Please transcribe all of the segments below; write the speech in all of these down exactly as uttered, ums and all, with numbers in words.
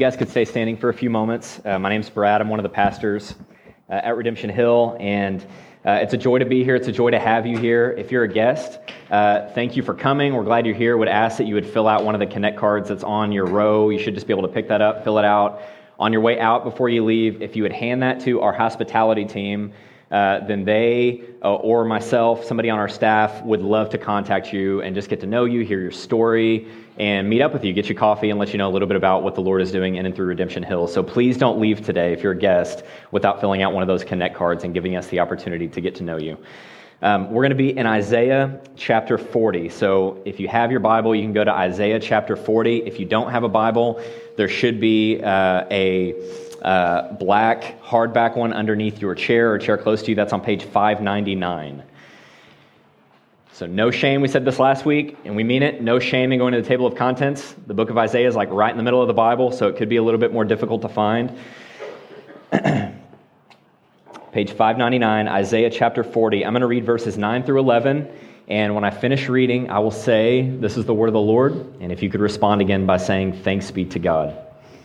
guys could stay standing for a few moments. Uh, my name's Brad. I'm one of the pastors uh, at Redemption Hill, and uh, it's a joy to be here. It's a joy to have you here. If you're a guest, uh, thank you for coming. We're glad you're here. Would ask that you would fill out one of the Connect cards that's on your row. You should just be able to pick that up, fill it out. On your way out before you leave, if you would hand that to our hospitality team, uh, then they uh, or myself, somebody on our staff, would love to contact you and just get to know you, hear your story, and meet up with you, get you coffee, and let you know a little bit about what the Lord is doing in and through Redemption Hill. So please don't leave today, if you're a guest, without filling out one of those Connect cards and giving us the opportunity to get to know you. Um, we're going to be in Isaiah chapter forty. So if you have your Bible, you can go to Isaiah chapter forty. If you don't have a Bible, there should be uh, a uh, black hardback one underneath your chair or chair close to you. That's on page five ninety-nine. So no shame, we said this last week, and we mean it. No shame in going to the table of contents. The book of Isaiah is like right in the middle of the Bible, so it could be a little bit more difficult to find. Page five ninety-nine, Isaiah chapter forty. I'm going to read verses nine through eleven, and when I finish reading, I will say, this is the word of the Lord, and if you could respond again by saying, thanks be to God.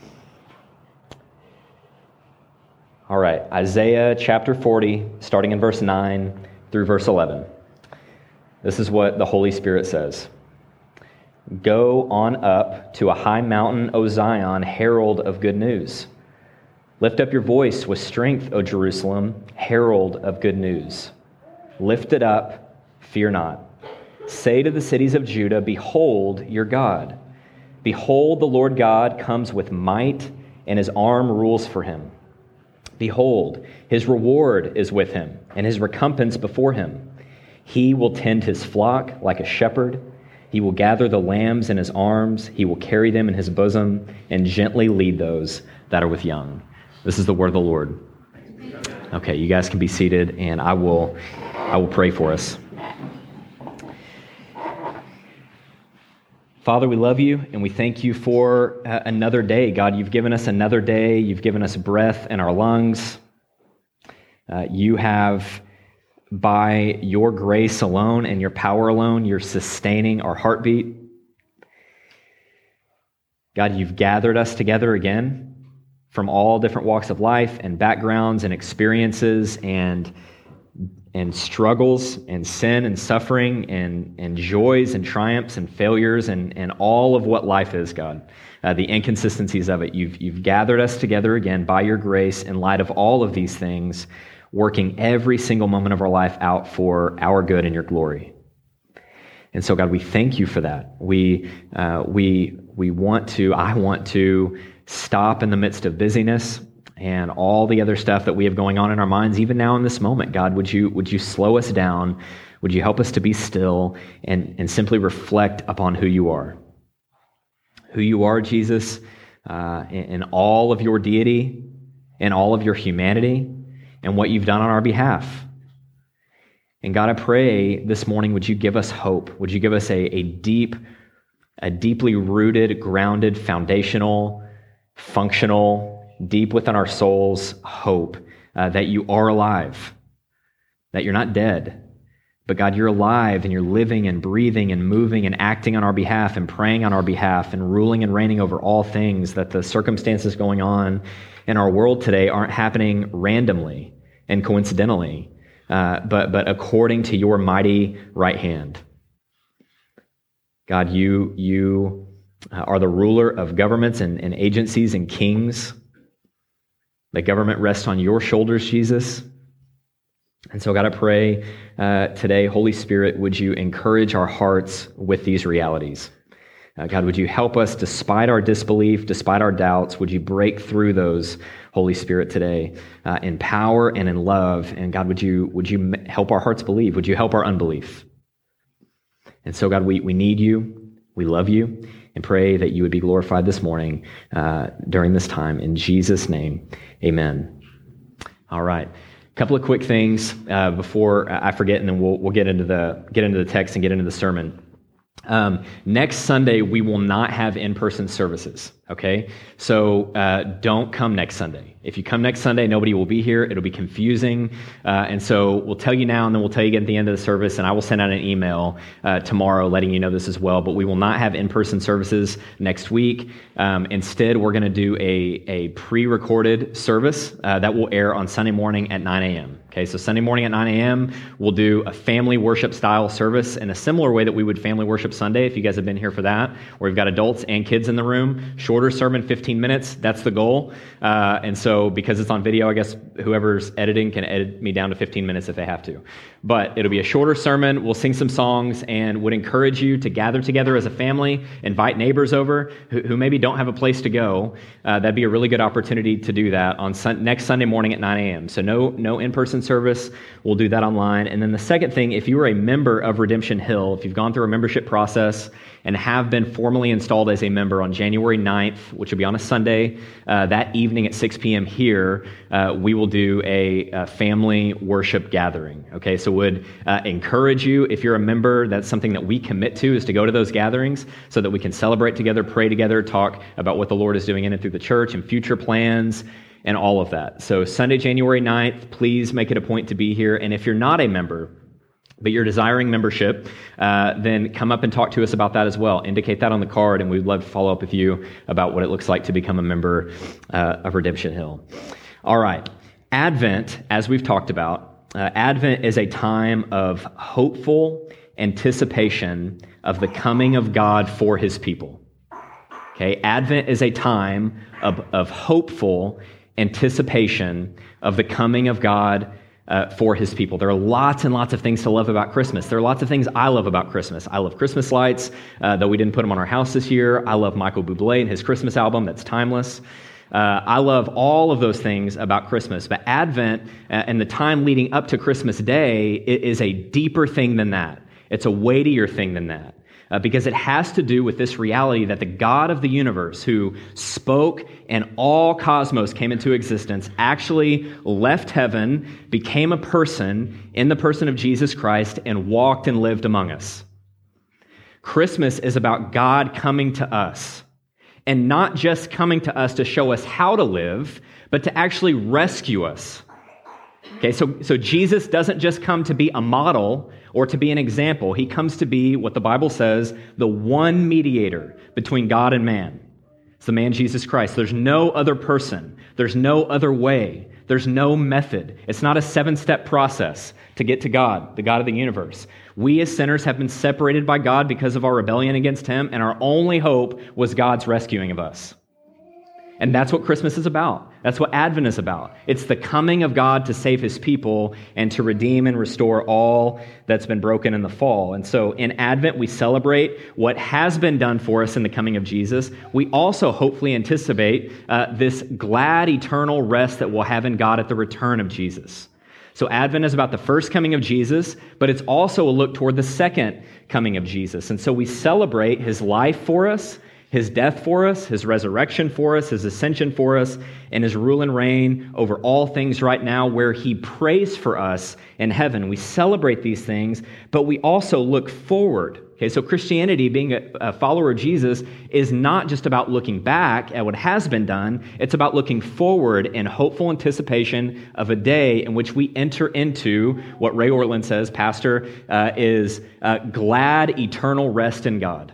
All right, Isaiah chapter forty, starting in verse nine through verse eleven. This is what the Holy Spirit says. Go on up to a high mountain, O Zion, herald of good news. Lift up your voice with strength, O Jerusalem, herald of good news. Lift it up, fear not. Say to the cities of Judah, behold your God. Behold, the Lord God comes with might, and his arm rules for him. Behold, his reward is with him, and his recompense before him. He will tend his flock like a shepherd. He will gather the lambs in his arms. He will carry them in his bosom, and gently lead those that are with young. This is the word of the Lord. Okay, you guys can be seated, and I will I will pray for us. Father, we love you, and we thank you for uh, another day. God, you've given us another day. You've given us breath in our lungs. Uh, you have, by your grace alone and your power alone, you're sustaining our heartbeat. God, you've gathered us together again from all different walks of life and backgrounds and experiences and and struggles and sin and suffering and, and joys and triumphs and failures and, and all of what life is, God. Uh, the inconsistencies of it. You've, you've gathered us together again by your grace in light of all of these things, working every single moment of our life out for our good and your glory. And so, God, we thank you for that. We uh, we we want to, I want to stop in the midst of busyness and all the other stuff that we have going on in our minds, even now in this moment. God, would you would you slow us down? Would you help us to be still and, and simply reflect upon who you are? Who you are, Jesus, uh, in, in all of your deity, in all of your humanity, and what you've done on our behalf. And God, I pray this morning, would you give us hope? Would you give us a, a deep, a deeply rooted, grounded, foundational, functional, deep within our souls hope uh, that you are alive, that you're not dead, but God, you're alive and you're living and breathing and moving and acting on our behalf and praying on our behalf and ruling and reigning over all things, that the circumstances going on in our world today aren't happening randomly and coincidentally, uh, but, but according to your mighty right hand. God, you, you are the ruler of governments and, and agencies and kings. The government rests on your shoulders, Jesus. And so, God, I pray uh, today, Holy Spirit, would you encourage our hearts with these realities? Uh, God, would you help us despite our disbelief, despite our doubts? Would you break through those, Holy Spirit, today uh, in power and in love? And God, would you would you help our hearts believe? Would you help our unbelief? And so, God, we, we need you. We love you. And pray that you would be glorified this morning uh, during this time. In Jesus' name, amen. All right. A couple of quick things uh, before I forget, and then we'll we'll get into the get into the text and get into the sermon. Um, next Sunday, we will not have in-person services. Okay, so uh, don't come next Sunday. If you come next Sunday, nobody will be here. It'll be confusing. Uh, and so we'll tell you now, and then we'll tell you again at the end of the service, and I will send out an email uh, tomorrow letting you know this as well. But we will not have in-person services next week. Um, instead, we're going to do a, a pre-recorded service uh, that will air on Sunday morning at nine a.m. Okay, so Sunday morning at nine a.m., we'll do a family worship style service in a similar way that we would family worship Sunday, if you guys have been here for that, where we've got adults and kids in the room. Shorter sermon, fifteen minutes, that's the goal. Uh, and so because it's on video, I guess whoever's editing can edit me down to fifteen minutes if they have to. But it'll be a shorter sermon, we'll sing some songs, and would encourage you to gather together as a family, invite neighbors over who, who maybe don't have a place to go. Uh, that'd be a really good opportunity to do that on sun- next Sunday morning at nine a.m. So no, no in-person service, we'll do that online. And then the second thing, if you are a member of Redemption Hill, if you've gone through a membership process and have been formally installed as a member on January ninth, which will be on a Sunday, uh, that evening at six p.m. here, uh, we will do a, a family worship gathering. Okay, so would uh, encourage you, if you're a member, that's something that we commit to, is to go to those gatherings so that we can celebrate together, pray together, talk about what the Lord is doing in and through the church and future plans and all of that. So Sunday, January ninth, please make it a point to be here. And if you're not a member, but you're desiring membership, uh, then come up and talk to us about that as well. Indicate that on the card, and we'd love to follow up with you about what it looks like to become a member uh, of Redemption Hill. All right. Advent, as we've talked about, uh, Advent is a time of hopeful anticipation of the coming of God for his people. Okay, Advent is a time of, of hopeful anticipation of the coming of God uh, for his people. There are lots and lots of things to love about Christmas. There are lots of things I love about Christmas. I love Christmas lights, uh, though we didn't put them on our house this year. I love Michael Bublé and his Christmas album that's timeless. Uh, I love all of those things about Christmas, but Advent uh, and the time leading up to Christmas Day is a deeper thing than that. It's a weightier thing than that. Uh, because it has to do with this reality that the God of the universe, who spoke and all cosmos came into existence, actually left heaven, became a person in the person of Jesus Christ, and walked and lived among us. Christmas is about God coming to us, and not just coming to us to show us how to live, but to actually rescue us. Okay, so, so Jesus doesn't just come to be a model or to be an example. He comes to be what the Bible says, the one mediator between God and man. It's the man Jesus Christ. There's no other person. There's no other way. There's no method. It's not a seven-step process to get to God, the God of the universe. We as sinners have been separated by God because of our rebellion against him, and our only hope was God's rescuing of us. And that's what Christmas is about. That's what Advent is about. It's the coming of God to save his people and to redeem and restore all that's been broken in the fall. And so in Advent, we celebrate what has been done for us in the coming of Jesus. We also hopefully anticipate uh, this glad eternal rest that we'll have in God at the return of Jesus. So Advent is about the first coming of Jesus, but it's also a look toward the second coming of Jesus. And so we celebrate his life for us, his death for us, his resurrection for us, his ascension for us, and his rule and reign over all things right now, where he prays for us in heaven. We celebrate these things, but we also look forward. Okay, so Christianity, being a, a follower of Jesus, is not just about looking back at what has been done. It's about looking forward in hopeful anticipation of a day in which we enter into what Ray Ortlund says, pastor, uh, is uh, glad eternal rest in God.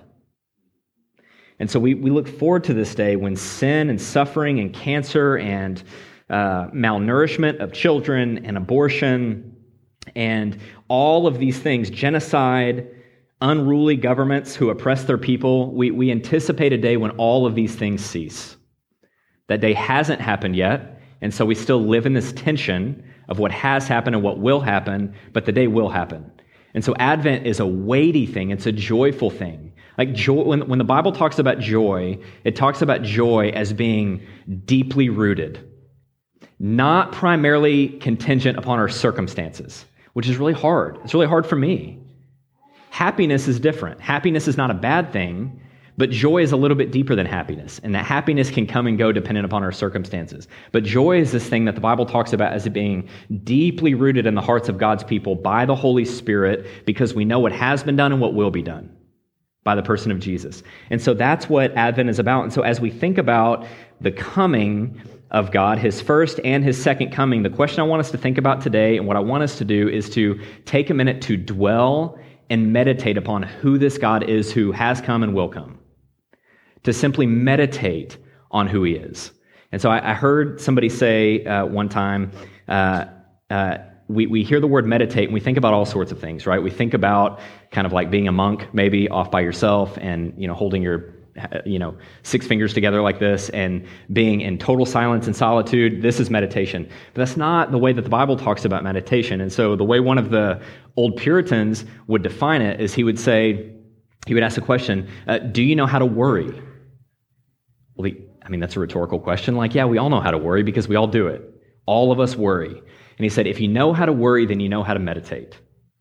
And so we, we look forward to this day when sin and suffering and cancer and uh, malnourishment of children and abortion and all of these things, genocide, unruly governments who oppress their people, we, we anticipate a day when all of these things cease. That day hasn't happened yet, and so we still live in this tension of what has happened and what will happen, but the day will happen. And so Advent is a weighty thing. It's a joyful thing. Like joy, when, when the Bible talks about joy, it talks about joy as being deeply rooted, not primarily contingent upon our circumstances, which is really hard. It's really hard for me. Happiness is different. Happiness is not a bad thing, but joy is a little bit deeper than happiness, and that happiness can come and go dependent upon our circumstances. But joy is this thing that the Bible talks about as it being deeply rooted in the hearts of God's people by the Holy Spirit, because we know what has been done and what will be done. by the person of Jesus. And so that's what Advent is about. And so as we think about the coming of God, his first and his second coming, the question I want us to think about today and what I want us to do is to take a minute to dwell and meditate upon who this God is who has come and will come. To simply meditate on who he is. And so I, I heard somebody say uh, one time, uh, uh, we, we hear the word meditate and we think about all sorts of things, right? We think about kind of like being a monk, maybe off by yourself and, you know, holding your, you know, six fingers together like this and being in total silence and solitude. This is meditation. But that's not the way that the Bible talks about meditation. And so the way one of the old Puritans would define it is he would say, he would ask the question, uh, do you know how to worry? Well, the, I mean, that's a rhetorical question. Like, yeah, we all know how to worry because we all do it. All of us worry. And he said, if you know how to worry, then you know how to meditate.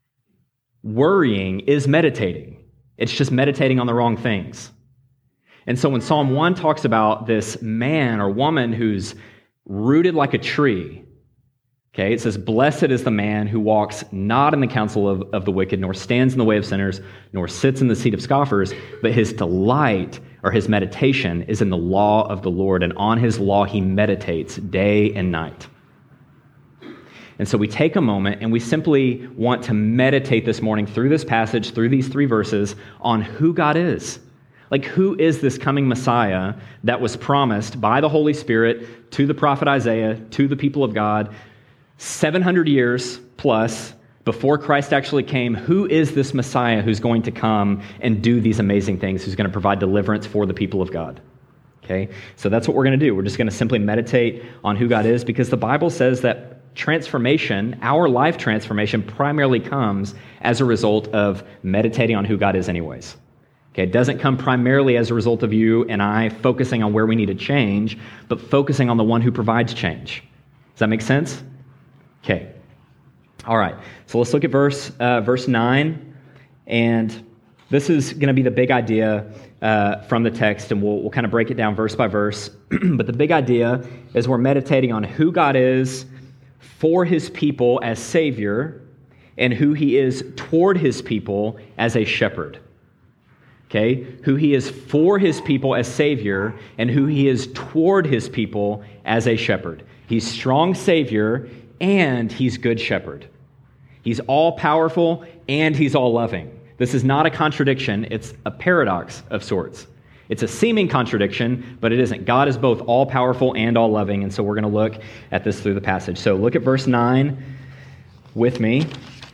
Worrying is meditating. It's just meditating on the wrong things. And so when Psalm one talks about this man or woman who's rooted like a tree, okay, it says, blessed is the man who walks not in the counsel of, of the wicked, nor stands in the way of sinners, nor sits in the seat of scoffers, but his delight or his meditation is in the law of the Lord, and on his law he meditates day and night. And so we take a moment and we simply want to meditate this morning through this passage, through these three verses, on who God is. Like, who is this coming Messiah that was promised by the Holy Spirit to the prophet Isaiah, to the people of God, seven hundred years plus before Christ actually came? Who is this Messiah who's going to come and do these amazing things, who's going to provide deliverance for the people of God? Okay, so that's what we're going to do. We're just going to simply meditate on who God is, because the Bible says that transformation, our life transformation, primarily comes as a result of meditating on who God is anyways. Okay, it doesn't come primarily as a result of you and I focusing on where we need to change, but focusing on the one who provides change. Does that make sense? Okay. All right. So let's look at verse uh, verse nine, and this is going to be the big idea uh, from the text, and we'll we'll kind of break it down verse by verse. But the big idea is we're meditating on who God is for his people as Savior, and who he is toward his people as a shepherd. Okay, who he is for his people as Savior, and who he is toward his people as a shepherd. He's strong Savior, and he's good shepherd. He's all-powerful, and he's all-loving. This is not a contradiction. It's a paradox of sorts. It's a seeming contradiction, but it isn't. God is both all-powerful and all-loving, and so we're going to look at this through the passage. So look at verse nine with me.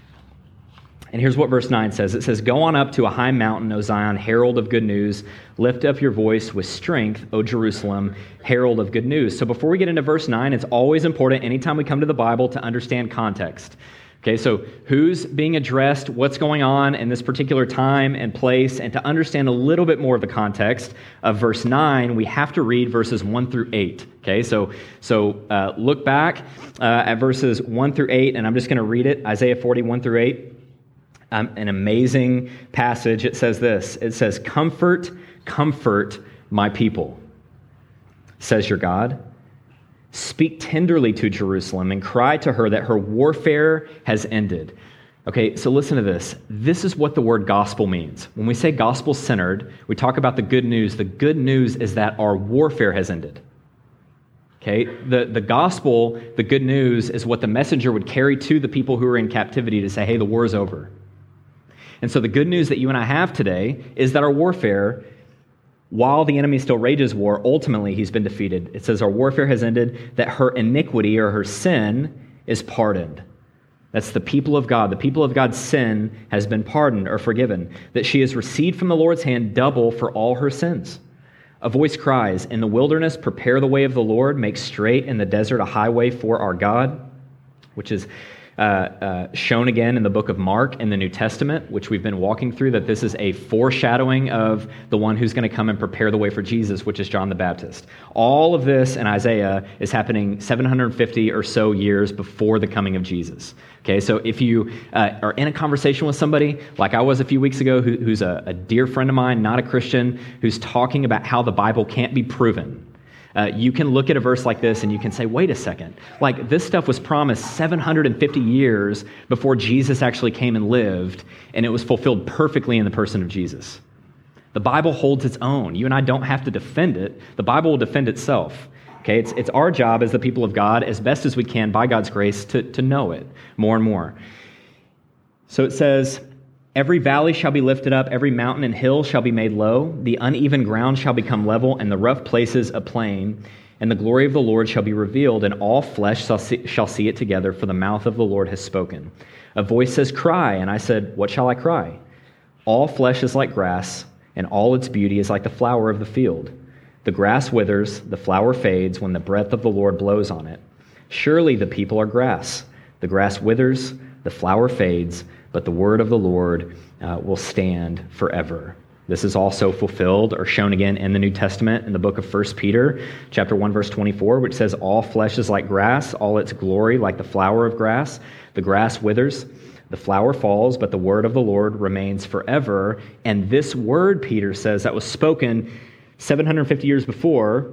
And here's what verse nine says. It says, go on up to a high mountain, O Zion, herald of good news. Lift up your voice with strength, O Jerusalem, herald of good news. So before we get into verse nine, it's always important anytime we come to the Bible to understand context. Okay, so who's being addressed, what's going on in this particular time and place, and to understand a little bit more of the context of verse nine, we have to read verses one through eight. Okay, so so uh, look back uh, at verses one through eight, and I'm just going to read it, Isaiah forty, one through eight. Um, an amazing passage. It says this. It says, comfort, comfort my people, says your God. Speak tenderly to Jerusalem and cry to her that her warfare has ended. Okay, so listen to this. This is what the word gospel means. When we say gospel-centered, we talk about the good news. The good news is that our warfare has ended. Okay, the, the gospel, the good news, is what the messenger would carry to the people who are in captivity to say, hey, the war is over. And so the good news that you and I have today is that our warfare, while the enemy still rages war, ultimately he's been defeated. It says our warfare has ended, that her iniquity or her sin is pardoned. That's the people of God. The people of God's sin has been pardoned or forgiven, that she has received from the Lord's hand double for all her sins. A voice cries, in the wilderness, prepare the way of the Lord, make straight in the desert a highway for our God, which is uh, uh, shown again in the book of Mark in the New Testament, which we've been walking through, that this is a foreshadowing of the one who's going to come and prepare the way for Jesus, which is John the Baptist. All of this in Isaiah is happening seven hundred fifty or so years before the coming of Jesus. Okay, so if you uh, are in a conversation with somebody, like I was a few weeks ago, who, who's a, a dear friend of mine, not a Christian, who's talking about how the Bible can't be proven, uh, you can look at a verse like this and you can say, wait a second, like this stuff was promised seven hundred fifty years before Jesus actually came and lived, and it was fulfilled perfectly in the person of Jesus. The Bible holds its own. You and I don't have to defend it. The Bible will defend itself. Okay, it's, it's our job as the people of God, as best as we can, by God's grace, to, to know it more and more. So it says, every valley shall be lifted up, every mountain and hill shall be made low, the uneven ground shall become level, and the rough places a plain, and the glory of the Lord shall be revealed, and all flesh shall see, shall see it together, for the mouth of the Lord has spoken. A voice says, cry, and I said, what shall I cry? All flesh is like grass, and all its beauty is like the flower of the field. The grass withers, the flower fades when the breath of the Lord blows on it. Surely the people are grass. The grass withers, the flower fades, but the word of the Lord uh, will stand forever. This is also fulfilled or shown again in the New Testament in the book of First Peter, chapter one, verse twenty-four, which says, all flesh is like grass, all its glory like the flower of grass. The grass withers, the flower falls, but the word of the Lord remains forever. And this word, Peter says, that was spoken seven hundred fifty years before,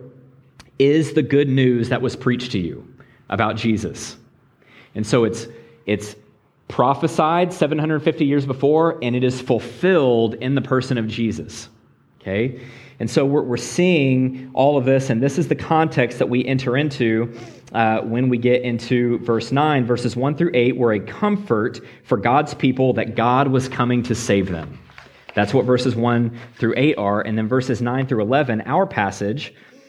is the good news that was preached to you about Jesus. And so it's it's prophesied seven hundred fifty years before, and it is fulfilled in the person of Jesus. Okay? And so we're, we're seeing all of this, and this is the context that we enter into uh, when we get into verse nine. Verses one through eight were a comfort for God's people that God was coming to save them. That's what verses one through eight are. And then verses nine through eleven, our passage,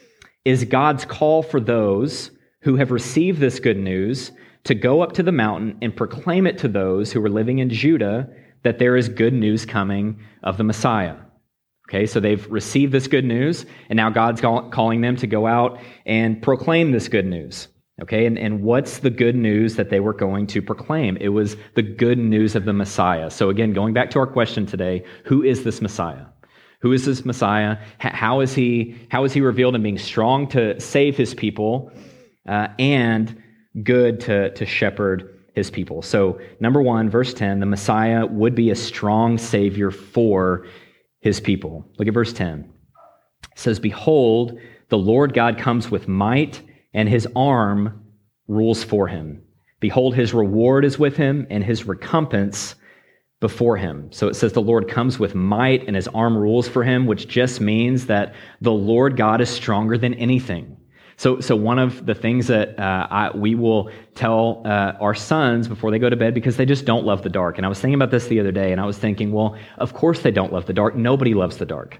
is God's call for those who have received this good news to go up to the mountain and proclaim it to those who are living in Judah that there is good news coming of the Messiah. Okay, so they've received this good news, and now God's call, calling them to go out and proclaim this good news. Okay, and, and what's the good news that they were going to proclaim? It was the good news of the Messiah. So again, going back to our question today, who is this Messiah? Who is this Messiah? How is he, how is he revealed in being strong to save his people uh, and good to, to shepherd his people? So number one, verse ten, the Messiah would be a strong Savior for his people. Look at verse ten. It says, behold, the Lord God comes with might, and his arm rules for him. Behold, his reward is with him, and his recompense before him. So it says the Lord comes with might, and his arm rules for him, which just means that the Lord God is stronger than anything. So, so one of the things that uh, I, we will tell uh, our sons before they go to bed, because they just don't love the dark. And I was thinking about this the other day, and I was thinking, well, of course they don't love the dark. Nobody loves the dark.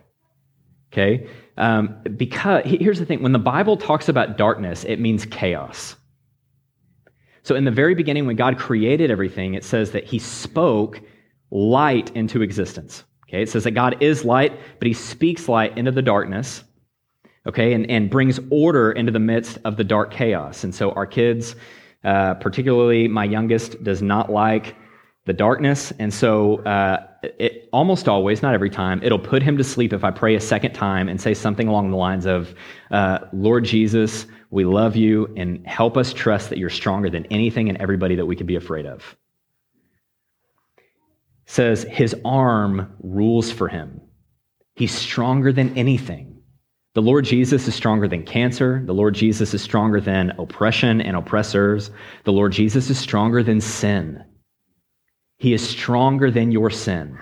Okay? Um, because here's the thing. When the Bible talks about darkness, it means chaos. So in the very beginning, when God created everything, it says that he spoke light into existence. Okay? It says that God is light, but he speaks light into the darkness. Okay, and, and brings order into the midst of the dark chaos. And so our kids, uh, particularly my youngest, does not like the darkness. And so uh, it almost always, not every time, it'll put him to sleep if I pray a second time and say something along the lines of, uh, Lord Jesus, we love you, and help us trust that you're stronger than anything and everybody that we could be afraid of. It says his arm rules for him. He's stronger than anything. The Lord Jesus is stronger than cancer. The Lord Jesus is stronger than oppression and oppressors. The Lord Jesus is stronger than sin. He is stronger than your sin.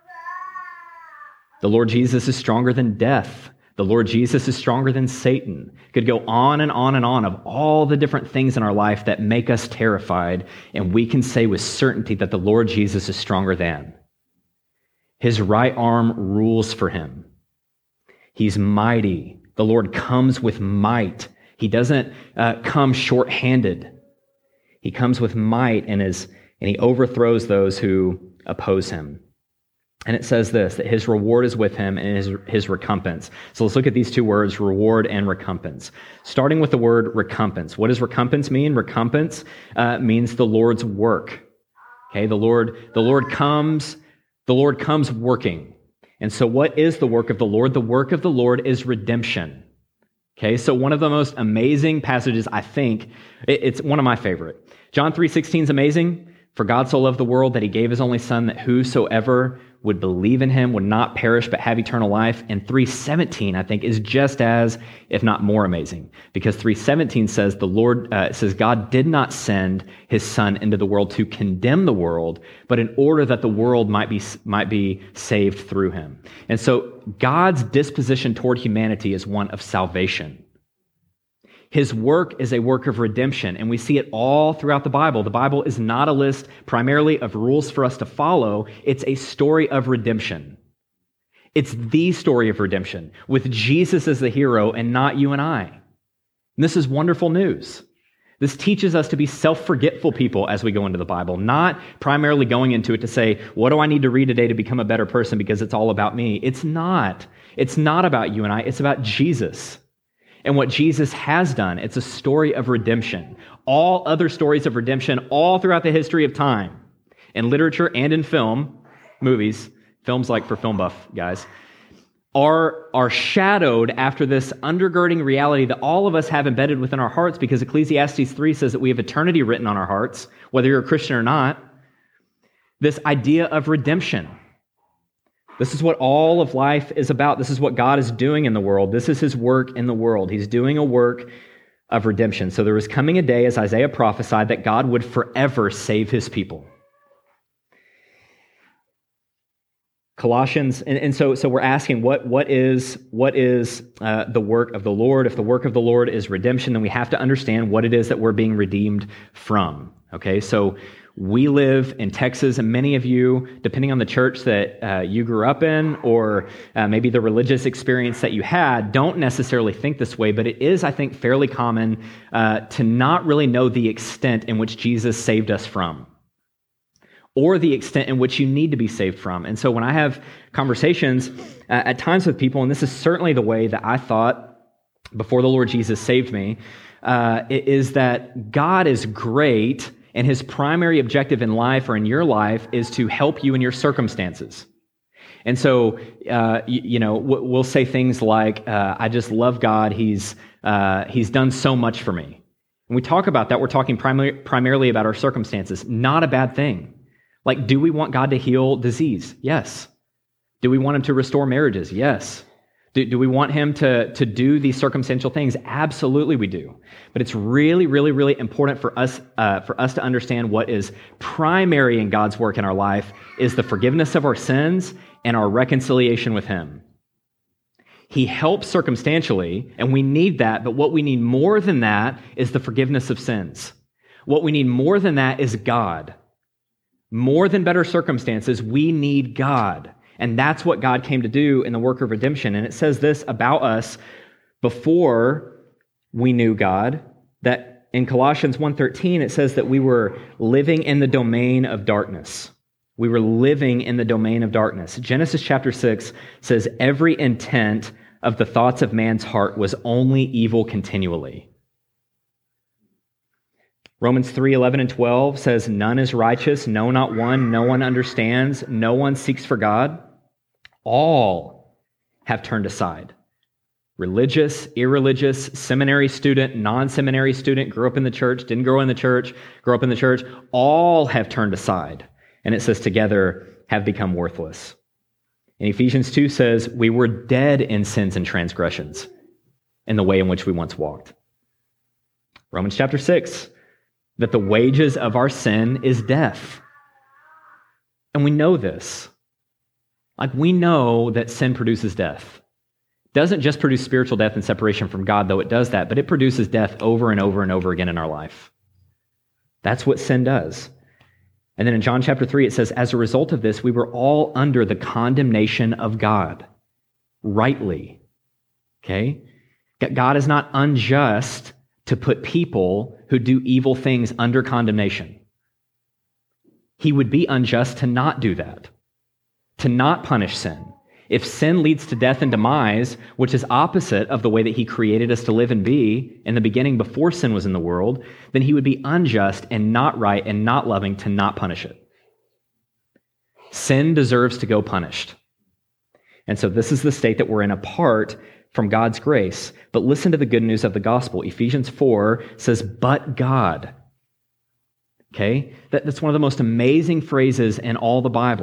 The Lord Jesus is stronger than death. The Lord Jesus is stronger than Satan. Could go on and on and on of all the different things in our life that make us terrified, and we can say with certainty that the Lord Jesus is stronger than. His right arm rules for him. He's mighty. The Lord comes with might. He doesn't uh, come short-handed. He comes with might and is, and he overthrows those who oppose him. And it says this, that his reward is with him and his, his recompense. So let's look at these two words, reward and recompense. Starting with the word recompense. What does recompense mean? Recompense uh, means the Lord's work. Okay, the Lord, the Lord comes, the Lord comes working. And so what is the work of the Lord? The work of the Lord is redemption. Okay, so one of the most amazing passages, I think, it's one of my favorite. John three sixteen is amazing. For God so loved the world that he gave his only son, that whosoever would believe in him would not perish but have eternal life. And three seventeen, I think, is just as, if not more amazing, because three seventeen says the Lord uh, says God did not send his son into the world to condemn the world, but in order that the world might be might be saved through him. And so God's disposition toward humanity is one of salvation. His work is a work of redemption, and we see it all throughout the Bible. The Bible is not a list primarily of rules for us to follow. It's a story of redemption. It's the story of redemption, with Jesus as the hero and not you and I. And this is wonderful news. This teaches us to be self-forgetful people as we go into the Bible, not primarily going into it to say, what do I need to read today to become a better person because it's all about me? It's not. It's not about you and I. It's about Jesus and what Jesus has done. It's a story of redemption. All other stories of redemption all throughout the history of time, in literature and in film, movies, films like for film buff guys, are, are shadowed after this undergirding reality that all of us have embedded within our hearts, because Ecclesiastes three says that we have eternity written on our hearts, whether you're a Christian or not. This idea of redemption. This is what all of life is about. This is what God is doing in the world. This is his work in the world. He's doing a work of redemption. So there was coming a day, as Isaiah prophesied, that God would forever save his people. Colossians, and, and so, so we're asking, what, what is, what is uh, the work of the Lord? If the work of the Lord is redemption, then we have to understand what it is that we're being redeemed from. Okay, so we live in Texas, and many of you, depending on the church that uh, you grew up in, or uh, maybe the religious experience that you had, don't necessarily think this way, but it is, I think, fairly common uh, to not really know the extent in which Jesus saved us from, or the extent in which you need to be saved from. And so when I have conversations uh, at times with people, and this is certainly the way that I thought before the Lord Jesus saved me, uh, is that God is great, and his primary objective in life, or in your life, is to help you in your circumstances. And so, uh, you, you know, we'll say things like, uh, I just love God. He's, uh, he's done so much for me. When we talk about that, we're talking primary, primarily about our circumstances. Not a bad thing. Like, do we want God to heal disease? Yes. Do we want him to restore marriages? Yes. Do, do we want him to, to do these circumstantial things? Absolutely we do. But it's really, really, really important for us uh, for us to understand what is primary in God's work in our life is the forgiveness of our sins and our reconciliation with him. He helps circumstantially, and we need that, but what we need more than that is the forgiveness of sins. What we need more than that is God. More than better circumstances, we need God. And that's what God came to do in the work of redemption. And it says this about us before we knew God, that in Colossians one thirteen, it says that we were living in the domain of darkness. We were living in the domain of darkness. Genesis chapter six says every intent of the thoughts of man's heart was only evil continually. Romans three eleven and twelve says, none is righteous, no, not one. No one understands. No one seeks for God. All have turned aside. Religious, irreligious, seminary student, non-seminary student, grew up in the church, didn't grow in the church, grew up in the church. All have turned aside. And it says together have become worthless. And Ephesians two says, we were dead in sins and transgressions in the way in which we once walked. Romans chapter six, that the wages of our sin is death. And we know this. Like, we know that sin produces death. It doesn't just produce spiritual death and separation from God, though it does that, but it produces death over and over and over again in our life. That's what sin does. And then in John chapter three, it says, as a result of this, we were all under the condemnation of God, rightly. Okay? God is not unjust to put people who do evil things under condemnation. He would be unjust to not do that, to not punish sin. If sin leads to death and demise, which is opposite of the way that he created us to live and be in the beginning before sin was in the world, then he would be unjust and not right and not loving to not punish it. Sin deserves to go punished. And so this is the state that we're in apart from God's grace. But listen to the good news of the gospel. Ephesians four says, but God. Okay? That, that's one of the most amazing phrases in all the Bible.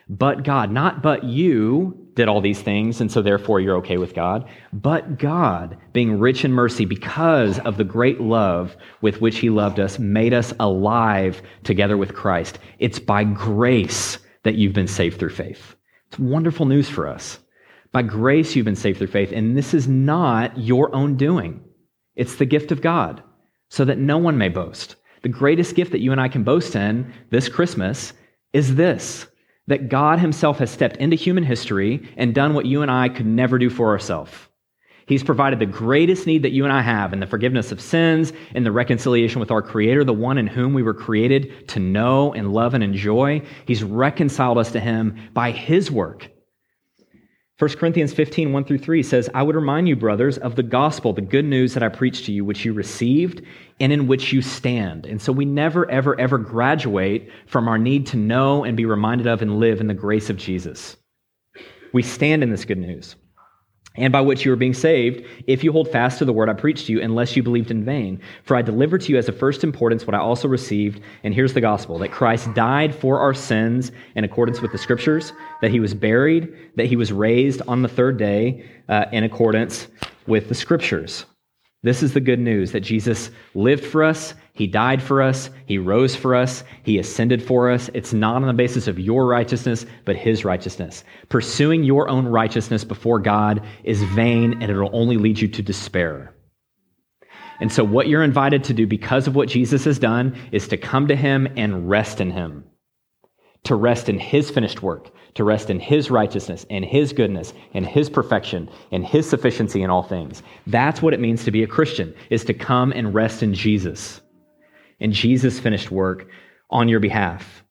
But God, not but you did all these things, and so therefore you're okay with God, but God, being rich in mercy because of the great love with which he loved us, made us alive together with Christ. It's by grace that you've been saved through faith. It's wonderful news for us. By grace you've been saved through faith, and this is not your own doing. It's the gift of God, so that no one may boast. The greatest gift that you and I can boast in this Christmas is this, that God himself has stepped into human history and done what you and I could never do for ourselves. He's provided the greatest need that you and I have in the forgiveness of sins, in the reconciliation with our Creator, the one in whom we were created to know and love and enjoy. He's reconciled us to him by his work. First Corinthians fifteen, one through three says, I would remind you, brothers, of the gospel, the good news that I preached to you, which you received and in which you stand. And so we never, ever, ever graduate from our need to know and be reminded of and live in the grace of Jesus. We stand in this good news, and by which you are being saved, if you hold fast to the word I preached to you, unless you believed in vain. For I delivered to you as of first importance what I also received, and here's the gospel, that Christ died for our sins in accordance with the scriptures, that he was buried, that he was raised on the third day uh, in accordance with the scriptures. This is the good news, that Jesus lived for us, he died for us, he rose for us, he ascended for us. It's not on the basis of your righteousness, but his righteousness. Pursuing your own righteousness before God is vain, and it'll only lead you to despair. And so what you're invited to do because of what Jesus has done is to come to him and rest in him, to rest in his finished work, to rest in his righteousness and his goodness and his perfection and his sufficiency in all things. That's what it means to be a Christian, is to come and rest in Jesus and Jesus' finished work on your behalf.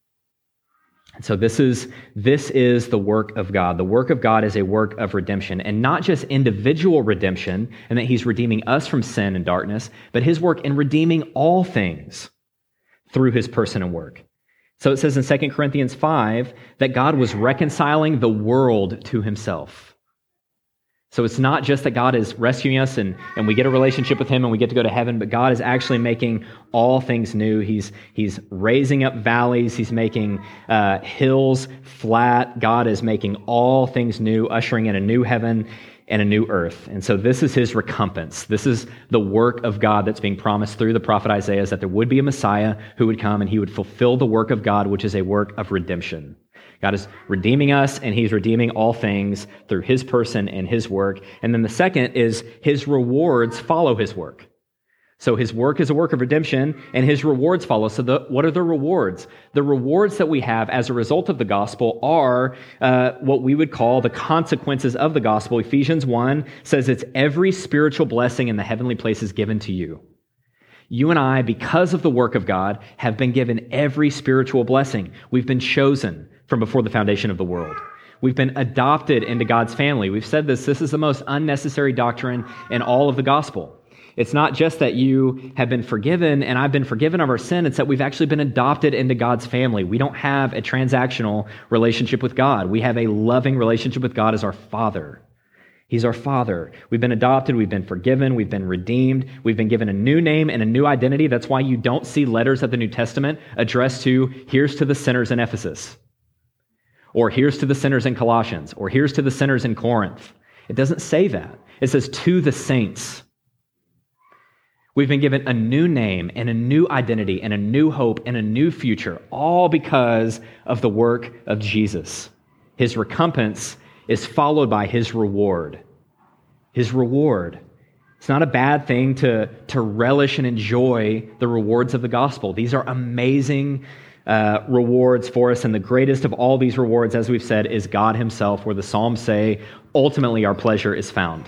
And so this is, this is the work of God. The work of God is a work of redemption, and not just individual redemption, and that he's redeeming us from sin and darkness, but his work in redeeming all things through his person and work. So it says in Second Corinthians five that God was reconciling the world to himself. So it's not just that God is rescuing us and, and we get a relationship with him and we get to go to heaven, but God is actually making all things new. He's, he's raising up valleys. He's making uh, hills flat. God is making all things new, ushering in a new heaven and a new earth. And so this is his recompense. This is the work of God that's being promised through the prophet Isaiah, is that there would be a Messiah who would come and he would fulfill the work of God, which is a work of redemption. God is redeeming us, and he's redeeming all things through his person and his work. And then the second is his rewards follow his work. So his work is a work of redemption, and his rewards follow. So the, what are the rewards? The rewards that we have as a result of the gospel are uh, what we would call the consequences of the gospel. Ephesians one says it's every spiritual blessing in the heavenly places given to you. You and I, because of the work of God, have been given every spiritual blessing. We've been chosen from before the foundation of the world. We've been adopted into God's family. We've said this, this is the most unnecessary doctrine in all of the gospel. It's not just that you have been forgiven and I've been forgiven of our sin. It's that we've actually been adopted into God's family. We don't have a transactional relationship with God. We have a loving relationship with God as our Father. He's our Father. We've been adopted. We've been forgiven. We've been redeemed. We've been given a new name and a new identity. That's why you don't see letters of the New Testament addressed to, here's to the sinners in Ephesus, or here's to the sinners in Colossians, or here's to the sinners in Corinth. It doesn't say that. It says to the saints. We've been given a new name and a new identity and a new hope and a new future, all because of the work of Jesus. His recompense is followed by his reward. His reward. It's not a bad thing to, to relish and enjoy the rewards of the gospel. These are amazing uh, rewards for us, and the greatest of all these rewards, as we've said, is God himself, where the Psalms say, ultimately our pleasure is found.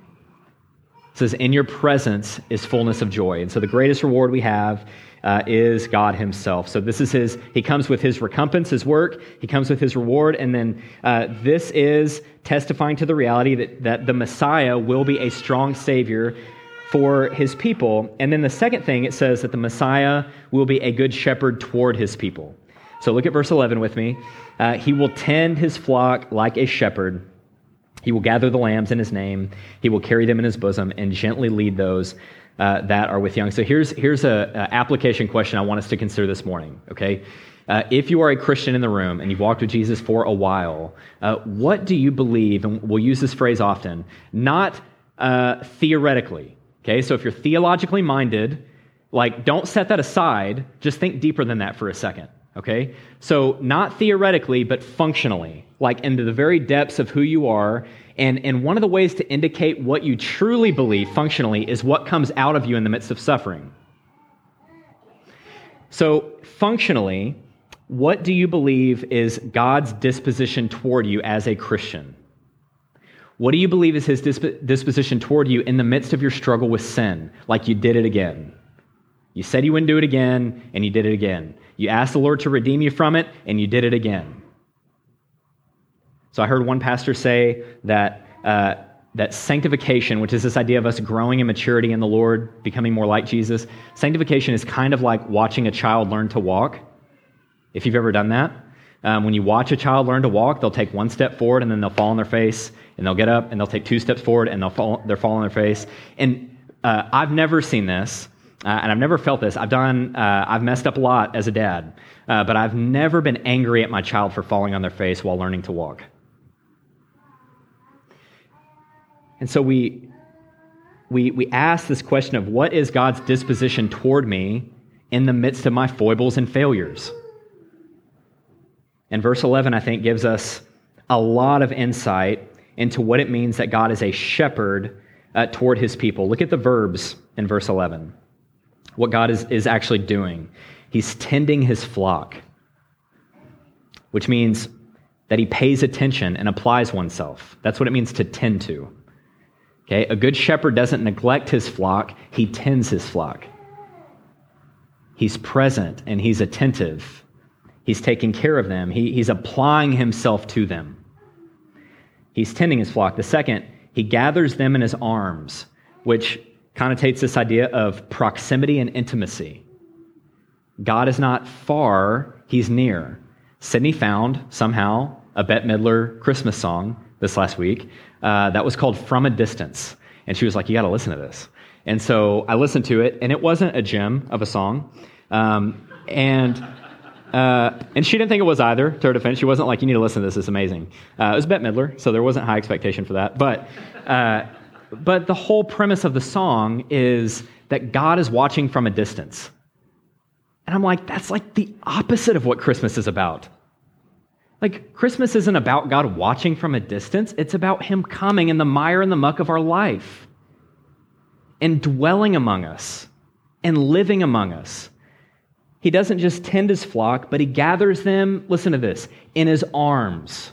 It says, in your presence is fullness of joy. And so the greatest reward we have uh, is God himself. So this is his, he comes with his recompense, his work, he comes with his reward, and then uh, this is testifying to the reality that, that the Messiah will be a strong Savior for his people. And then the second thing, it says that the Messiah will be a good shepherd toward his people. So look at verse eleven with me. Uh, he will tend his flock like a shepherd. He will gather the lambs in his name. He will carry them in his bosom and gently lead those uh, that are with young. So here's here's a, a application question I want us to consider this morning. Okay, uh, if you are a Christian in the room and you've walked with Jesus for a while, uh, what do you believe? And we'll use this phrase often, not uh, theoretically. Okay, so if you're theologically minded, like don't set that aside. Just think deeper than that for a second. Okay, so not theoretically, but functionally, like into the very depths of who you are. And, and one of the ways to indicate what you truly believe functionally is what comes out of you in the midst of suffering. So functionally, what do you believe is God's disposition toward you as a Christian? What do you believe is his disp- disposition toward you in the midst of your struggle with sin, like you did it again? You said you wouldn't do it again, and you did it again. You asked the Lord to redeem you from it, and you did it again. So I heard one pastor say that uh, that sanctification, which is this idea of us growing in maturity in the Lord, becoming more like Jesus, sanctification is kind of like watching a child learn to walk. If you've ever done that, um, when you watch a child learn to walk, they'll take one step forward, and then they'll fall on their face, and they'll get up, and they'll take two steps forward, and they'll fall, they'll fall on their face. And uh, I've never seen this. Uh, and I've never felt this. I've done, uh, I've messed up a lot as a dad, uh, but I've never been angry at my child for falling on their face while learning to walk. And so we, we, we ask this question of what is God's disposition toward me in the midst of my foibles and failures? And verse eleven, I think, gives us a lot of insight into what it means that God is a shepherd uh, toward his people. Look at the verbs in verse eleven. What God is, is actually doing. He's tending his flock, which means that he pays attention and applies oneself. That's what it means to tend to. Okay, a good shepherd doesn't neglect his flock, he tends his flock. He's present and he's attentive. He's taking care of them. He, he's applying himself to them. He's tending his flock. The second, he gathers them in his arms, which connotates this idea of proximity and intimacy. God is not far, he's near. Sydney found, somehow, a Bette Midler Christmas song this last week uh, that was called From a Distance. And she was like, you got to listen to this. And so I listened to it, and it wasn't a gem of a song. Um, and uh, and she didn't think it was either, to her defense. She wasn't like, you need to listen to this, it's amazing. Uh, it was Bette Midler, so there wasn't high expectation for that. But uh, But the whole premise of the song is that God is watching from a distance. And I'm like, that's like the opposite of what Christmas is about. Like, Christmas isn't about God watching from a distance. It's about him coming in the mire and the muck of our life and dwelling among us and living among us. He doesn't just tend his flock, but he gathers them, listen to this, in his arms.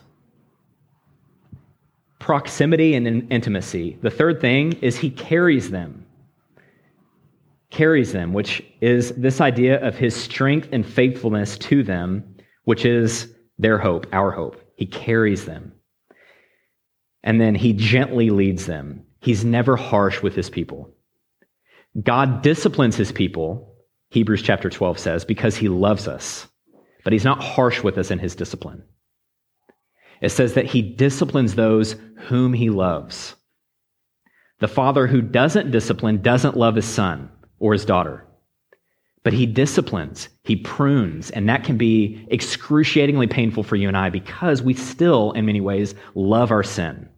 Proximity and intimacy. The third thing is he carries them. Carries them, which is this idea of his strength and faithfulness to them, which is their hope, our hope. He carries them. And then he gently leads them. He's never harsh with his people. God disciplines his people, Hebrews chapter twelve says, because he loves us. But he's not harsh with us in his discipline. It says that he disciplines those whom he loves. The father who doesn't discipline doesn't love his son or his daughter. But he disciplines, he prunes, and that can be excruciatingly painful for you and I because we still, in many ways, love our sin.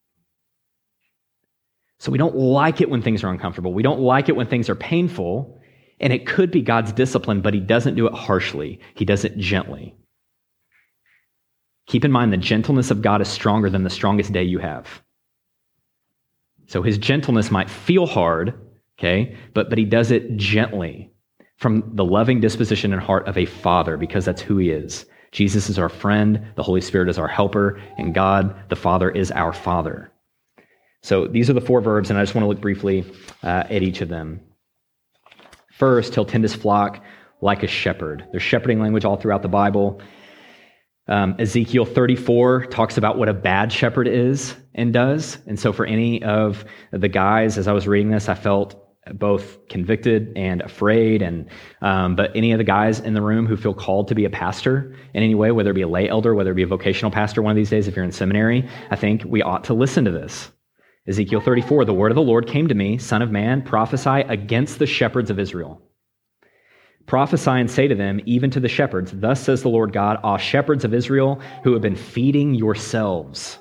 So we don't like it when things are uncomfortable. We don't like it when things are painful, and it could be God's discipline, but he doesn't do it harshly. He does it gently. Keep in mind the gentleness of God is stronger than the strongest day you have. So his gentleness might feel hard, okay, but, but he does it gently from the loving disposition and heart of a father because that's who he is. Jesus is our friend, the Holy Spirit is our helper, and God, the Father, is our Father. So these are the four verbs, and I just want to look briefly uh, at each of them. First, he'll tend his flock like a shepherd. There's shepherding language all throughout the Bible. Um, Ezekiel thirty-four talks about what a bad shepherd is and does. And so for any of the guys, as I was reading this, I felt both convicted and afraid. And um, but any of the guys in the room who feel called to be a pastor in any way, whether it be a lay elder, whether it be a vocational pastor one of these days, if you're in seminary, I think we ought to listen to this. Ezekiel thirty-four, the word of the Lord came to me, son of man, prophesy against the shepherds of Israel. Prophesy and say to them, even to the shepherds, thus says the Lord God, ah, shepherds of Israel, who have been feeding yourselves.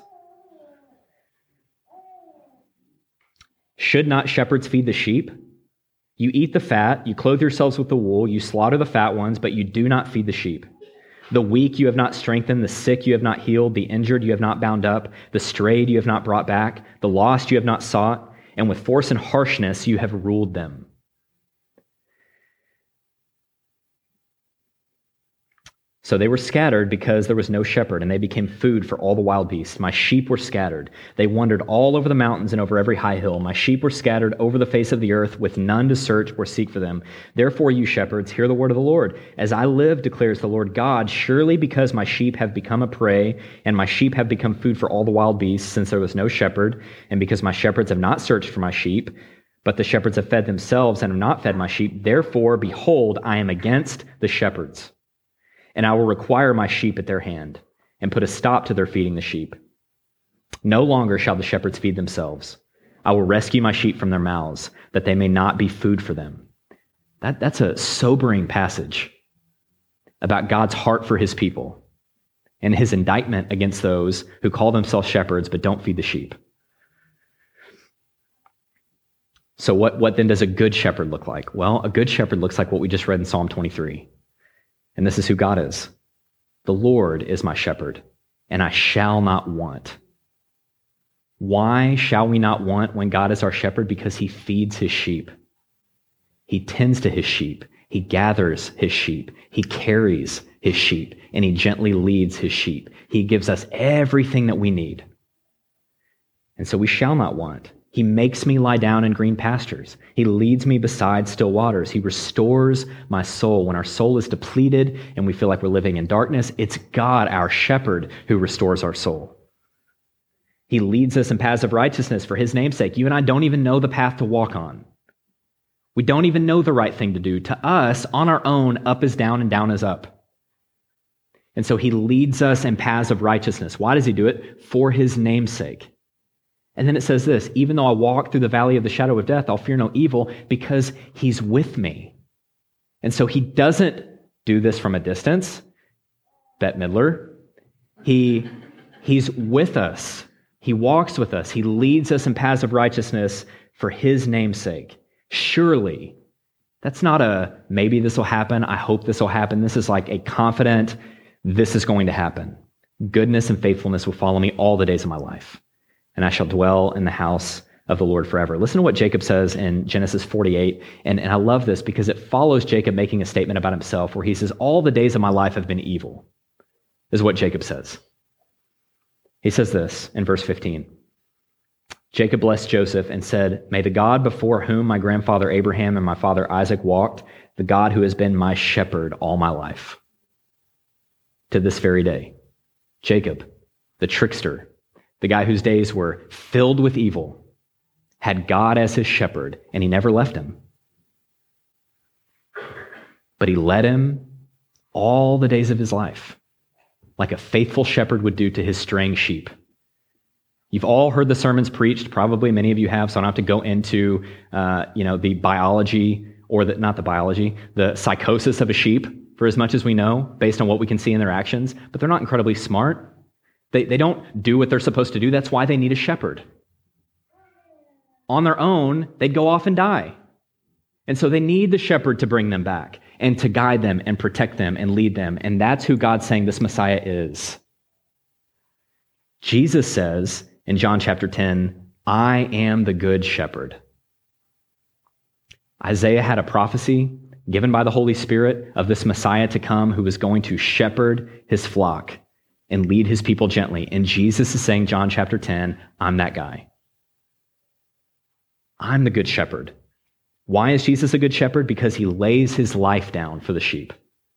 Should not shepherds feed the sheep? You eat the fat, you clothe yourselves with the wool, you slaughter the fat ones, but you do not feed the sheep. The weak you have not strengthened, the sick you have not healed, the injured you have not bound up, the strayed you have not brought back, the lost you have not sought, and with force and harshness you have ruled them. So they were scattered because there was no shepherd, and they became food for all the wild beasts. My sheep were scattered. They wandered all over the mountains and over every high hill. My sheep were scattered over the face of the earth, with none to search or seek for them. Therefore, you shepherds, hear the word of the Lord. As I live, declares the Lord God, surely because my sheep have become a prey, and my sheep have become food for all the wild beasts, since there was no shepherd, and because my shepherds have not searched for my sheep, but the shepherds have fed themselves and have not fed my sheep, therefore, behold, I am against the shepherds. And I will require my sheep at their hand, and put a stop to their feeding the sheep. No longer shall the shepherds feed themselves. I will rescue my sheep from their mouths, that they may not be food for them. That, that's a sobering passage about God's heart for his people and his indictment against those who call themselves shepherds but don't feed the sheep. So what, what then does a good shepherd look like? Well, a good shepherd looks like what we just read in Psalm twenty-three. And this is who God is. The Lord is my shepherd, and I shall not want. Why shall we not want when God is our shepherd? Because he feeds his sheep. He tends to his sheep. He gathers his sheep. He carries his sheep, and he gently leads his sheep. He gives us everything that we need. And so we shall not want. He makes me lie down in green pastures. He leads me beside still waters. He restores my soul. When our soul is depleted and we feel like we're living in darkness, it's God, our shepherd, who restores our soul. He leads us in paths of righteousness for his name's sake. You and I don't even know the path to walk on. We don't even know the right thing to do. To us, on our own, up is down and down is up. And so he leads us in paths of righteousness. Why does he do it? For his name's sake. And then it says this, even though I walk through the valley of the shadow of death, I'll fear no evil because he's with me. And so he doesn't do this from a distance, Bette Midler. He, he's with us. He walks with us. He leads us in paths of righteousness for his name's sake. Surely, that's not a maybe this will happen, I hope this will happen. This is like a confident, this is going to happen. Goodness and faithfulness will follow me all the days of my life, and I shall dwell in the house of the Lord forever. Listen to what Jacob says in Genesis forty-eight, and, and I love this because it follows Jacob making a statement about himself where he says, all the days of my life have been evil, is what Jacob says. He says this in verse fifteen. Jacob blessed Joseph and said, may the God before whom my grandfather Abraham and my father Isaac walked, the God who has been my shepherd all my life, to this very day. Jacob, the trickster, the guy whose days were filled with evil, had God as his shepherd, and he never left him. But he led him all the days of his life, like a faithful shepherd would do to his straying sheep. You've all heard the sermons preached, probably many of you have, so I don't have to go into uh, you know, the biology, or the, not the biology, the psychosis of a sheep, for as much as we know, based on what we can see in their actions, but they're not incredibly smart. They, they don't do what they're supposed to do. That's why they need a shepherd. On their own, they'd go off and die. And so they need the shepherd to bring them back and to guide them and protect them and lead them. And that's who God's saying this Messiah is. Jesus says in John chapter ten, I am the good shepherd. Isaiah had a prophecy given by the Holy Spirit of this Messiah to come who was going to shepherd his flock and lead his people gently. And Jesus is saying, John chapter ten, I'm that guy. I'm the good shepherd. Why is Jesus a good shepherd? Because he lays his life down for the sheep.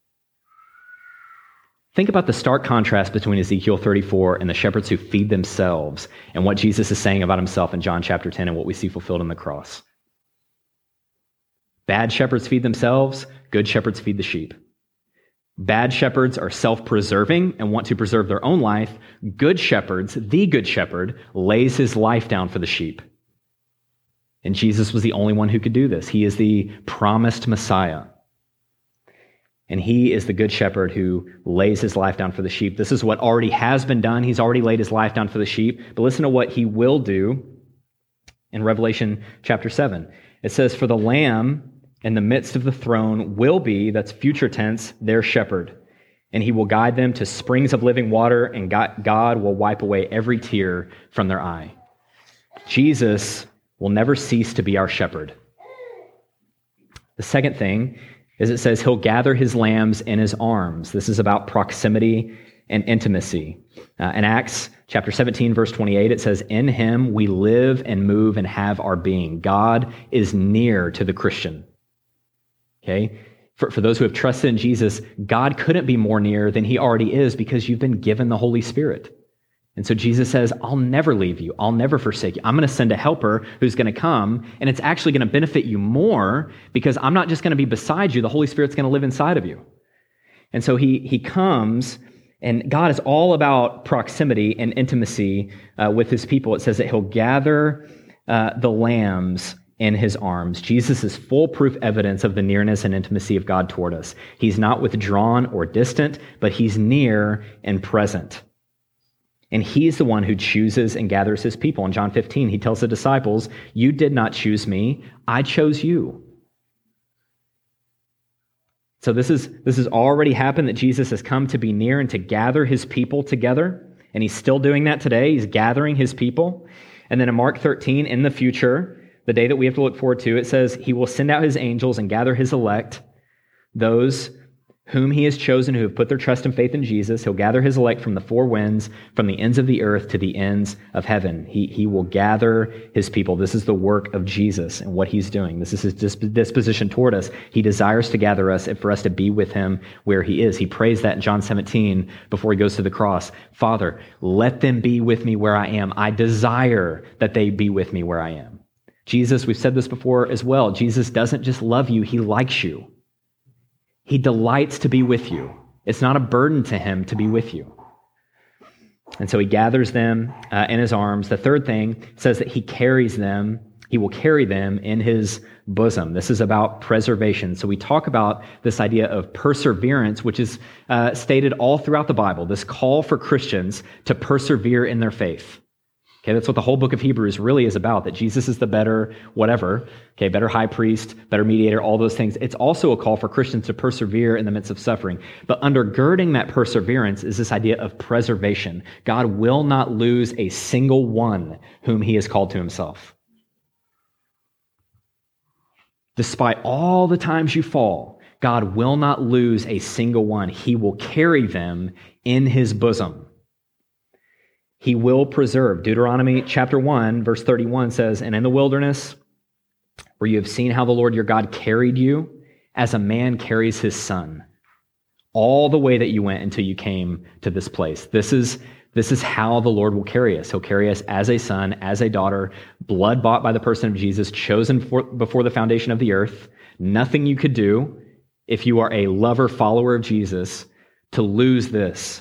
Think about the stark contrast between Ezekiel thirty-four and the shepherds who feed themselves and what Jesus is saying about himself in John chapter ten and what we see fulfilled in the cross. Bad shepherds feed themselves, good shepherds feed the sheep. Bad shepherds are self-preserving and want to preserve their own life. Good shepherds, the good shepherd, lays his life down for the sheep. And Jesus was the only one who could do this. He is the promised Messiah. And he is the good shepherd who lays his life down for the sheep. This is what already has been done. He's already laid his life down for the sheep. But listen to what he will do in Revelation chapter seven. It says, "For the Lamb in the midst of the throne will be," that's future tense, "their shepherd. And he will guide them to springs of living water, and God will wipe away every tear from their eye." Jesus will never cease to be our shepherd. The second thing is it says he'll gather his lambs in his arms. This is about proximity and intimacy. Uh, in Acts chapter seventeen, verse twenty-eight, it says, "In him we live and move and have our being." God is near to the Christian. Okay? For, for those who have trusted in Jesus, God couldn't be more near than he already is because you've been given the Holy Spirit. And so Jesus says, I'll never leave you. I'll never forsake you. I'm going to send a helper who's going to come, and it's actually going to benefit you more because I'm not just going to be beside you. The Holy Spirit's going to live inside of you. And so he, he comes, and God is all about proximity and intimacy uh, with his people. It says that he'll gather uh, the lambs in his arms. Jesus is foolproof evidence of the nearness and intimacy of God toward us. He's not withdrawn or distant, but he's near and present. And he's the one who chooses and gathers his people. In John fifteen, he tells the disciples, "You did not choose me, I chose you." So this is this has already happened, that Jesus has come to be near and to gather his people together. And he's still doing that today. He's gathering his people. And then in Mark thirteen, in the future, the day that we have to look forward to, it says he will send out his angels and gather his elect, those whom he has chosen, who have put their trust and faith in Jesus. He'll gather his elect from the four winds, from the ends of the earth to the ends of heaven. He, he will gather his people. This is the work of Jesus and what he's doing. This is his disp- disposition toward us. He desires to gather us and for us to be with him where he is. He prays that in John seventeen before he goes to the cross. "Father, let them be with me where I am. I desire that they be with me where I am." Jesus, we've said this before as well, Jesus doesn't just love you, he likes you. He delights to be with you. It's not a burden to him to be with you. And so he gathers them uh, in his arms. The third thing says that he carries them. He will carry them in his bosom. This is about preservation. So we talk about this idea of perseverance, which is uh, stated all throughout the Bible, this call for Christians to persevere in their faith. Okay, that's what the whole book of Hebrews really is about, that Jesus is the better whatever, okay, better high priest, better mediator, all those things. It's also a call for Christians to persevere in the midst of suffering. But undergirding that perseverance is this idea of preservation. God will not lose a single one whom he has called to himself. Despite all the times you fall, God will not lose a single one. He will carry them in his bosom. He will preserve. Deuteronomy chapter one, verse thirty-one says, "And in the wilderness, where you have seen how the Lord your God carried you, as a man carries his son, all the way that you went until you came to this place." This is, this is how the Lord will carry us. He'll carry us as a son, as a daughter, blood bought by the person of Jesus, chosen for, before the foundation of the earth. Nothing you could do if you are a lover, follower of Jesus, to lose this.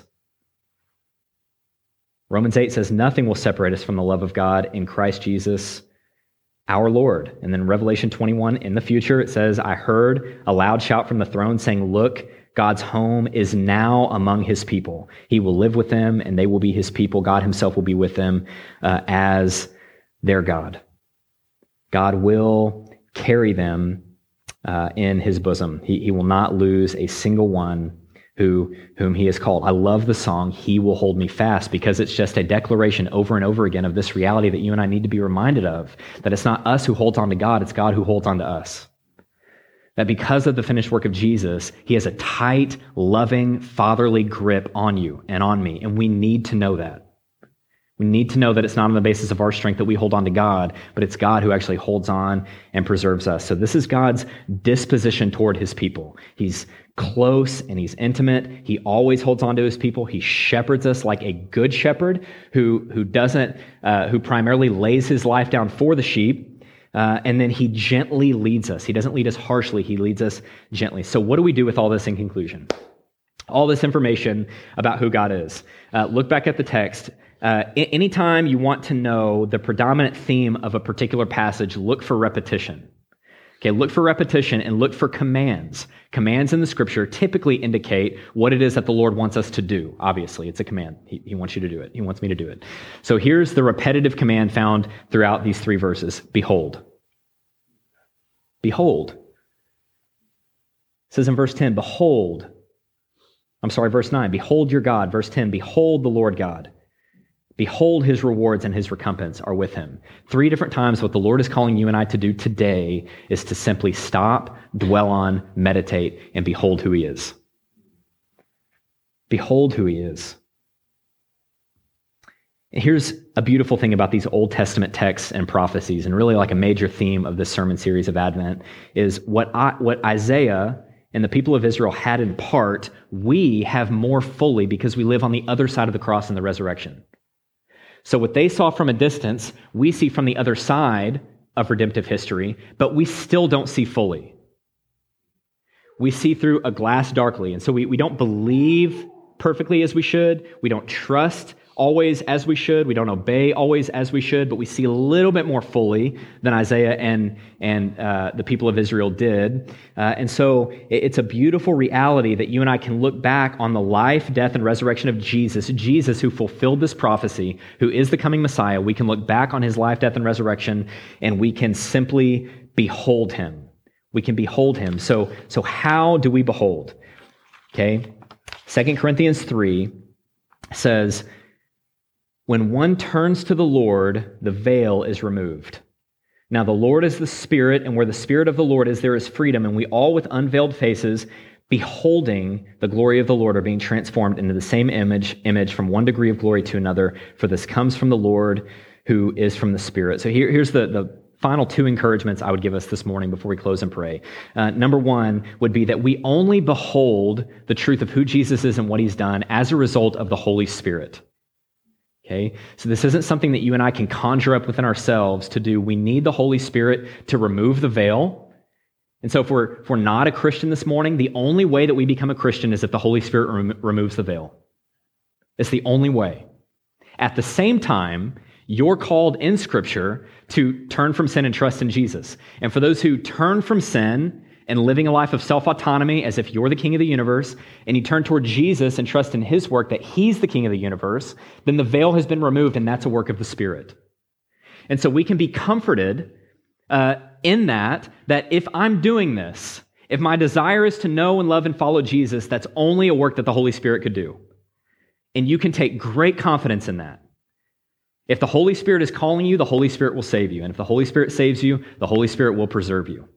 Romans eight says, "Nothing will separate us from the love of God in Christ Jesus, our Lord." And then Revelation twenty-one, in the future, it says, "I heard a loud shout from the throne saying, 'Look, God's home is now among his people. He will live with them, and they will be his people. God himself will be with them uh, as their God.'" God will carry them uh, in his bosom. He, he will not lose a single one who whom he has called. I love the song, "He Will Hold Me Fast," because it's just a declaration over and over again of this reality that you and I need to be reminded of, that it's not us who holds on to God, it's God who holds on to us. That because of the finished work of Jesus, he has a tight, loving, fatherly grip on you and on me, and we need to know that. We need to know that it's not on the basis of our strength that we hold on to God, but it's God who actually holds on and preserves us. So this is God's disposition toward his people. He's close and he's intimate. He always holds on to his people. He shepherds us like a good shepherd who, who doesn't, uh, who primarily lays his life down for the sheep. Uh, and then he gently leads us. He doesn't lead us harshly. He leads us gently. So what do we do with all this in conclusion? All this information about who God is. Uh, look back at the text. Uh, anytime you want to know the predominant theme of a particular passage, look for repetition. Okay, look for repetition and look for commands. Commands in the scripture typically indicate what it is that the Lord wants us to do. Obviously, it's a command. He, he wants you to do it. He wants me to do it. So here's the repetitive command found throughout these three verses. Behold. Behold. It says in verse ten, behold. I'm sorry, verse nine, behold your God. Verse ten, behold the Lord God. Behold, his rewards and his recompense are with him. Three different times what the Lord is calling you and I to do today is to simply stop, dwell on, meditate, and behold who he is. Behold who he is. And here's a beautiful thing about these Old Testament texts and prophecies, and really like a major theme of this sermon series of Advent, is what, I, what Isaiah and the people of Israel had in part, we have more fully because we live on the other side of the cross and the resurrection. So what they saw from a distance, we see from the other side of redemptive history, but we still don't see fully. We see through a glass darkly, and so we, we don't believe perfectly as we should. We don't trust always as we should. We don't obey always as we should, but we see a little bit more fully than Isaiah and, and uh, the people of Israel did. Uh, and so it's a beautiful reality that you and I can look back on the life, death, and resurrection of Jesus, Jesus who fulfilled this prophecy, who is the coming Messiah. We can look back on his life, death, and resurrection, and we can simply behold him. We can behold him. So, so how do we behold? Okay, Second Corinthians three says, when one turns to the Lord, the veil is removed. Now the Lord is the Spirit, and where the Spirit of the Lord is, there is freedom, and we all with unveiled faces, beholding the glory of the Lord, are being transformed into the same image, image from one degree of glory to another, for this comes from the Lord who is from the Spirit. So here, here's the, the final two encouragements I would give us this morning before we close and pray. Uh, number one would be that we only behold the truth of who Jesus is and what he's done as a result of the Holy Spirit. Okay, so this isn't something that you and I can conjure up within ourselves to do. We need the Holy Spirit to remove the veil. And so if we're, if we're not a Christian this morning, the only way that we become a Christian is if the Holy Spirit rem- removes the veil. It's the only way. At the same time, you're called in Scripture to turn from sin and trust in Jesus. And for those who turn from sin and living a life of self-autonomy as if you're the king of the universe, and you turn toward Jesus and trust in his work that he's the king of the universe, then the veil has been removed, and that's a work of the Spirit. And so we can be comforted uh, in that, that if I'm doing this, if my desire is to know and love and follow Jesus, that's only a work that the Holy Spirit could do. And you can take great confidence in that. If the Holy Spirit is calling you, the Holy Spirit will save you. And if the Holy Spirit saves you, the Holy Spirit will preserve you.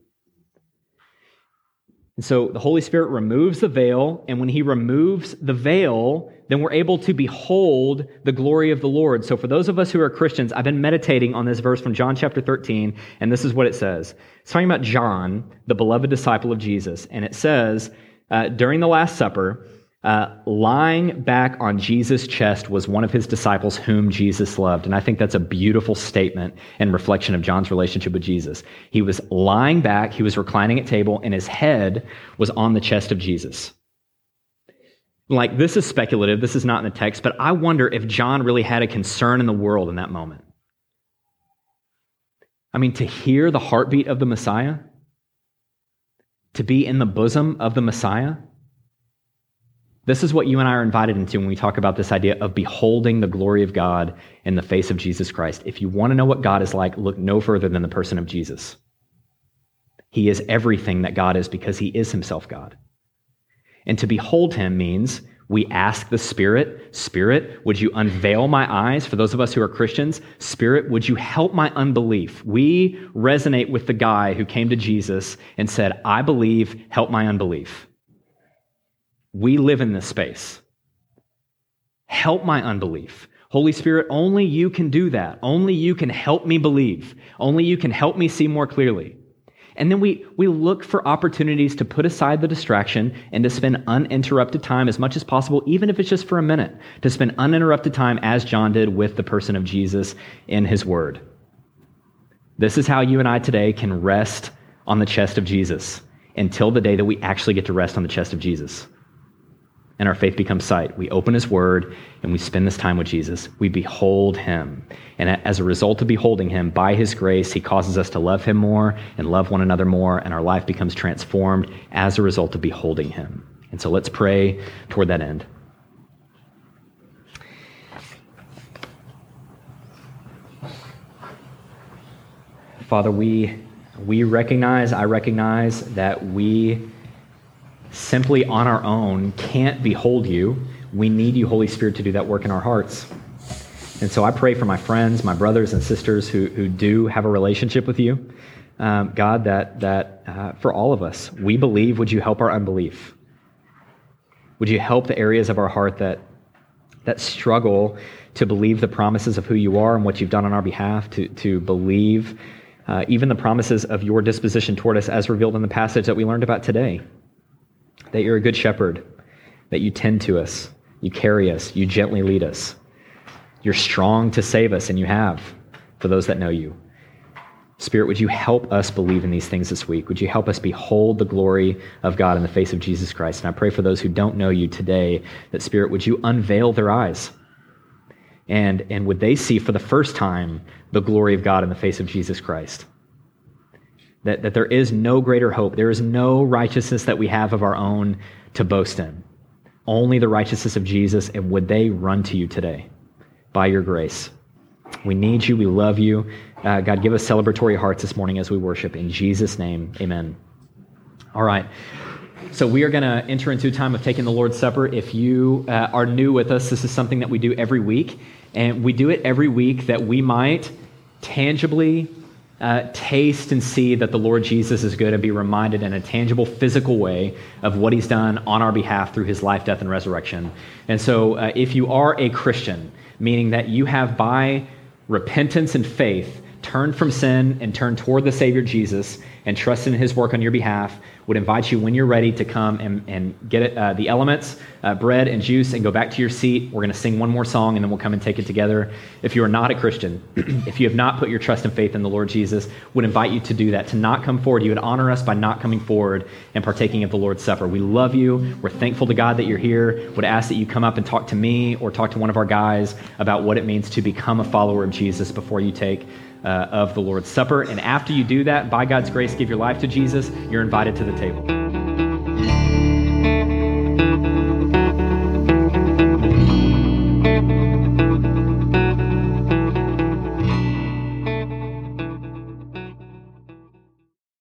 And so the Holy Spirit removes the veil, and when he removes the veil, then we're able to behold the glory of the Lord. So for those of us who are Christians, I've been meditating on this verse from John chapter thirteen, and this is what it says. It's talking about John, the beloved disciple of Jesus, and it says, uh, during the Last Supper, uh, lying back on Jesus' chest was one of his disciples whom Jesus loved. And I think that's a beautiful statement and reflection of John's relationship with Jesus. He was lying back, he was reclining at table, and his head was on the chest of Jesus. Like, this is speculative, this is not in the text, but I wonder if John really had a concern in the world in that moment. I mean, to hear the heartbeat of the Messiah, to be in the bosom of the Messiah, this is what you and I are invited into when we talk about this idea of beholding the glory of God in the face of Jesus Christ. If you want to know what God is like, look no further than the person of Jesus. He is everything that God is because he is himself God. And to behold him means we ask the Spirit, Spirit, would you unveil my eyes? For those of us who are Christians, Spirit, would you help my unbelief? We resonate with the guy who came to Jesus and said, I believe, help my unbelief. We live in this space. Help my unbelief. Holy Spirit, only you can do that. Only you can help me believe. Only you can help me see more clearly. And then we, we look for opportunities to put aside the distraction and to spend uninterrupted time as much as possible, even if it's just for a minute, to spend uninterrupted time as John did with the person of Jesus in his word. This is how you and I today can rest on the chest of Jesus until the day that we actually get to rest on the chest of Jesus. and our faith becomes sight. We open his word and we spend this time with Jesus. We behold him. And as a result of beholding him, by his grace, he causes us to love him more and love one another more, and our life becomes transformed as a result of beholding him. And so let's pray toward that end. Father, we we recognize, I recognize that we simply on our own can't behold you. We need you, Holy Spirit, to do that work in our hearts. And so I pray for my friends, my brothers and sisters who, who do have a relationship with you. Um, God, that, that uh, for all of us, we believe, would you help our unbelief? Would you help the areas of our heart that, that struggle to believe the promises of who you are and what you've done on our behalf, to, to believe uh, even the promises of your disposition toward us as revealed in the passage that we learned about today? That you're a good shepherd, that you tend to us, you carry us, you gently lead us. You're strong to save us, and you have for those that know you. Spirit, would you help us believe in these things this week? Would you help us behold the glory of God in the face of Jesus Christ? And I pray for those who don't know you today, that Spirit, would you unveil their eyes? And, and would they see for the first time the glory of God in the face of Jesus Christ? That, that there is no greater hope. There is no righteousness that we have of our own to boast in. Only the righteousness of Jesus, and would they run to you today by your grace? We need you. We love you. Uh, God, give us celebratory hearts this morning as we worship. In Jesus' name, amen. All right. So we are going to enter into a time of taking the Lord's Supper. If you uh, are new with us, this is something that we do every week. And we do it every week that we might tangibly uh, taste and see that the Lord Jesus is good, and be reminded in a tangible, physical way of what he's done on our behalf through his life, death, and resurrection. And so uh, if you are a Christian, meaning that you have by repentance and faith turned from sin and turned toward the Savior Jesus and trust in his work on your behalf, would invite you when you're ready to come and, and get it, uh, the elements, uh, bread and juice, and go back to your seat. We're going to sing one more song, and then we'll come and take it together. If you are not a Christian, if you have not put your trust and faith in the Lord Jesus, would invite you to do that, to not come forward. You would honor us by not coming forward and partaking of the Lord's Supper. We love you. We're thankful to God that you're here. Would ask that you come up and talk to me or talk to one of our guys about what it means to become a follower of Jesus before you take Uh, of the Lord's Supper. And after you do that, by God's grace, give your life to Jesus, you're invited to the table.